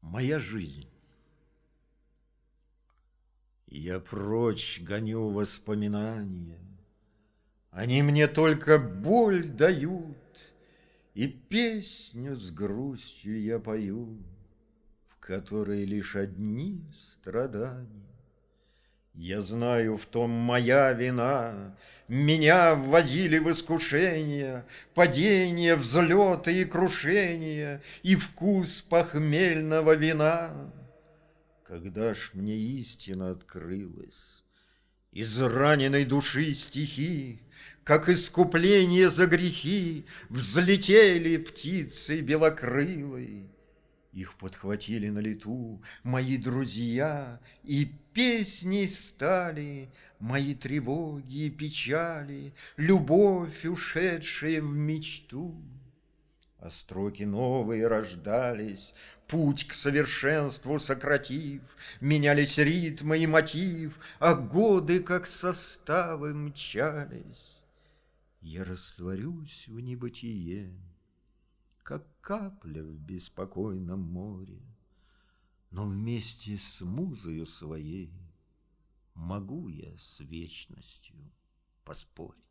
Моя жизнь. Я прочь гоню воспоминания, они мне только боль дают, и песню с грустью я пою, в которой лишь одни страдания. Я знаю, в том моя вина, меня вводили в искушение, падения, взлеты и крушения, и вкус похмельного вина. Когда ж мне истина открылась, из раненой души стихи, как искупление за грехи, взлетели птицы белокрылой. Их подхватили на лету мои друзья, и песней стали мои тревоги и печали, любовь, ушедшая в мечту. А строки новые рождались, путь к совершенству сократив, менялись ритмы и мотив, а годы, как составы, мчались. Я растворюсь в небытие, как капля в беспокойном море, но вместе с музою своей могу я с вечностью поспорить.